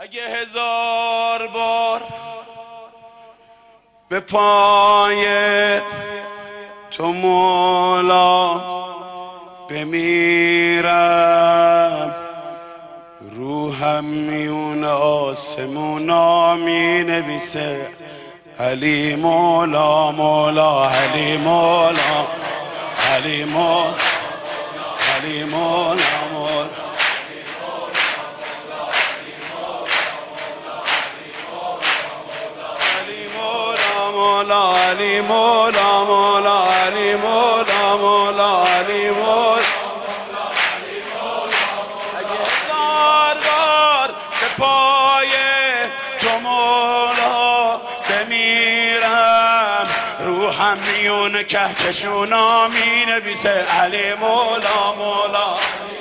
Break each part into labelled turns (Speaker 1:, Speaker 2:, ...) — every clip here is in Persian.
Speaker 1: اگه 1000 بار به پای تو مولا بمیرم، روحم میون آسمونا می نویسه علی مولا مولا علی مولا علی مولا علی مولا مولا مولا علی مولا مولا علی مولا مولا علی مولا. اگه 1000 بار به پای تو مولا بمیرم، روحم میون کهکشونا می نویسه علی مولا مولا.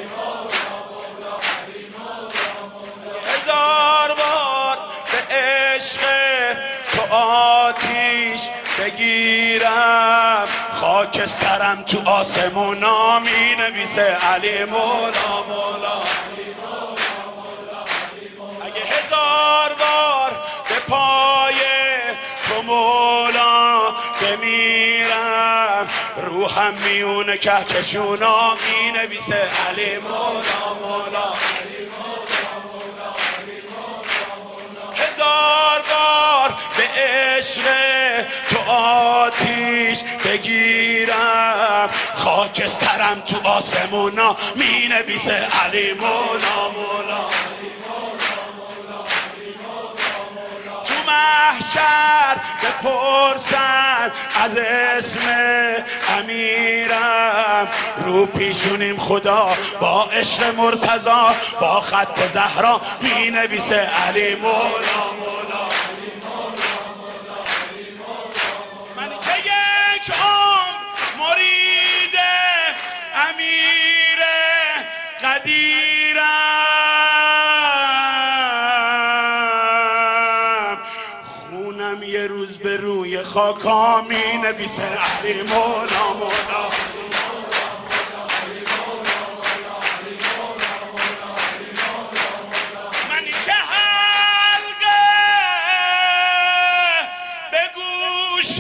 Speaker 1: 1000 بار به عشق تو آتیش بگیرم، خاکسترم تو آسمونا می نویسه علی مولا مولا. اگه 1000 بار به پای تو مولا بمیرم، روحم میون کهکشونا می نویسه علی مولا مولا. 1000 بار به عشق تو آتیش بگیرم، خاکسترم تو آسمونا می نویسه علی مولا مولا. تو محشر بپرسن از اسم امیرم، رو پیشونیم خدا با عشق مرتضی با خط زهرا می نویسه علی مولا مولا. من که یک مرید امیر قدیرم، خونم یه روز به روی خاکا می نویسه علی مولا مولا. من که حلقه به گوش و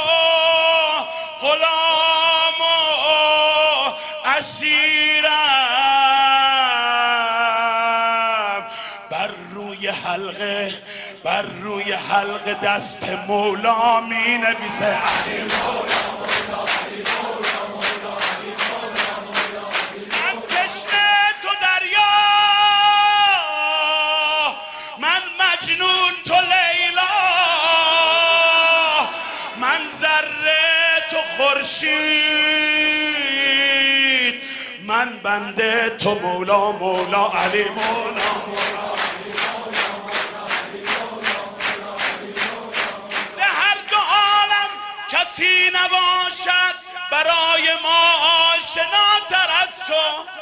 Speaker 1: غلام و اسیرم، بر روی حلقه دست مولا می نویسه علی مولا. من تشنه تو دریا، من مجنون تو لیلا، من ذره تو خورشید، من بنده تو مولا مولا علی مولا مولا. به هر دو عالم کسی نباشد برای ما آشناتر از تو،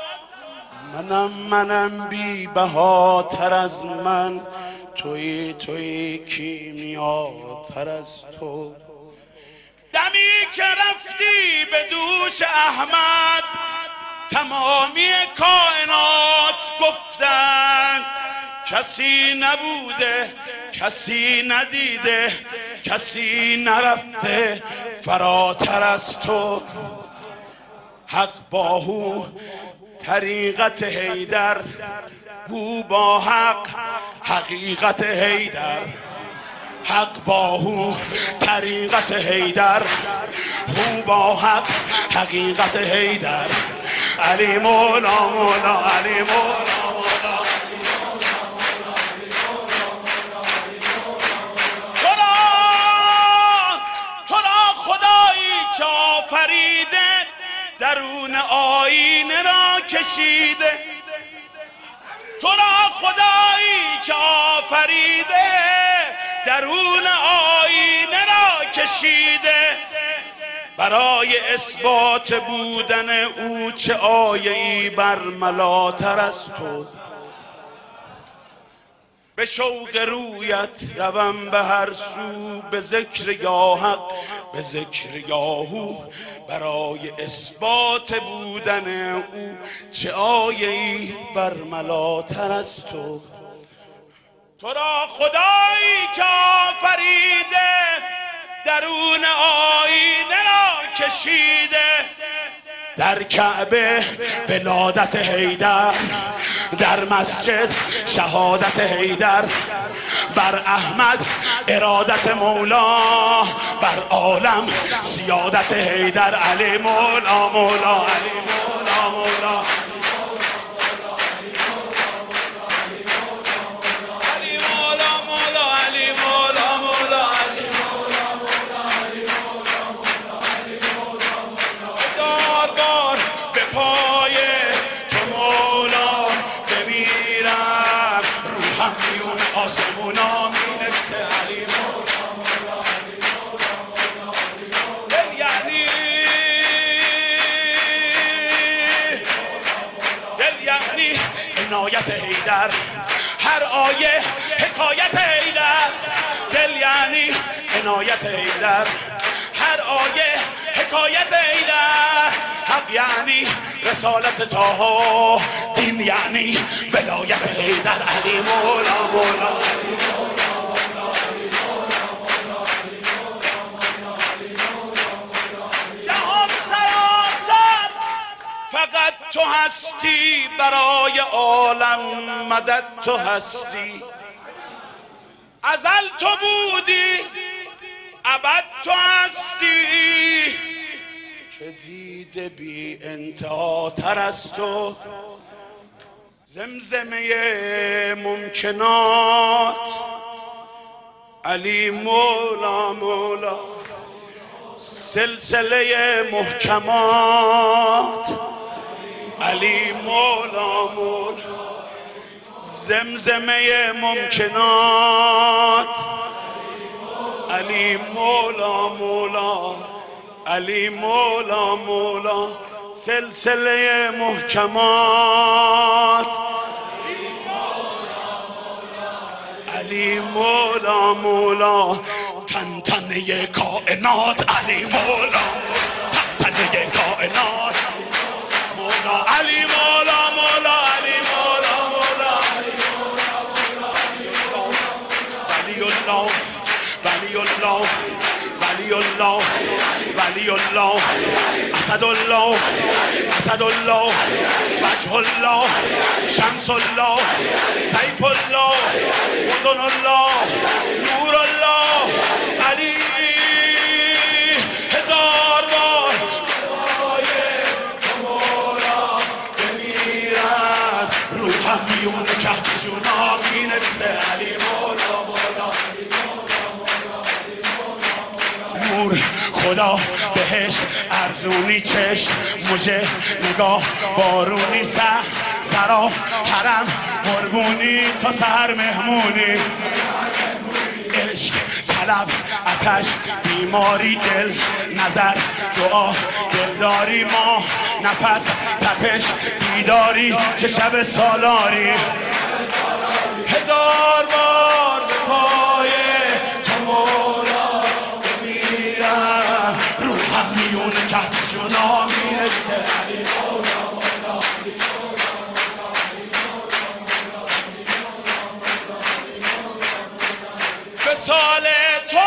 Speaker 1: منم بی بهاتر از من، توی کیمیاتر از تو. دمی که رفتی به دوش احمد، تمامی کائنات گفتند کسی نبوده، کسی ندیده، کسی نرفته فراتر از تو. حق با هو طریقت حیدر، هو با حق حقیقت حیدر. حق با هو طریقت حیدر، هو با حق حقیقت حیدر. علی مولا مولا علی مولا مولا. تو را خدایی که آفریده، درون آینه را کشیده. تو را خدایی که آفریده، درون آینه را کشیده. برای اثبات بودن او چه آیه‌ای برملاتر از تو. به شوق رویت روم به هر سو، به ذکر یا حق به ذکر یا هو. برای اثبات بودن او چه آیه‌ای برملاتر از تو. تو را خدایی که آفریده درون آینه را کشیده در کعبه ولادت حیدر در مسجد شهادت حیدر بر احمد ارادت مولا بر عالم سیادت حیدر علی مولا مولا علی مولا مولا عنایت حیدر هر آیه حکایت حیدر دل یعنی عنایت حیدر هر آیه حکایت حیدر حق یعنی رسالت طه دین یعنی ولایت حیدر علی مولا مولا فقط تو هستی برای عالم مدد تو هستی ازل تو بودی ابد تو هستی که دیده بی انتها تر از تو زمزمه ممکنات علی مولا مولا سلسله محکمات علی مولا مولا زمزمه ممکنات علی مولا مولا علی مولا مولا سلسله محکمات علی مولا مولا تنتنه کائنات علی مولا تنتنه کائنات علی مولا مولا علی مولا مولا ولی الله ولی الله ولی الله ولی الله اسد الله اسد الله وجه الله شمس الله سیف الله اذن الله نور الله علی هزار بار میون کهکشون آمین بسه علی مولا مولا نور خدا بهشت ارزونی چشم مژه نگاه بارونی سرا حرم قربونی تا سر مهمونی عشق طلب آتش بیماری دل نظر دعا دلداری ما نفس تپش بیداری چه شب سالاری هزار بار به پای تو مولا بمیرم روحم میون کهکشون میرسه علی مولا مولا وصال تو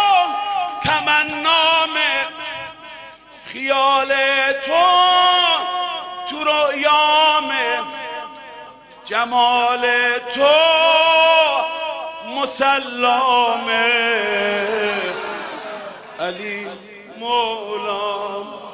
Speaker 1: تمنامه خیال تو تو رویامه جمال تو مسلمه علی مولا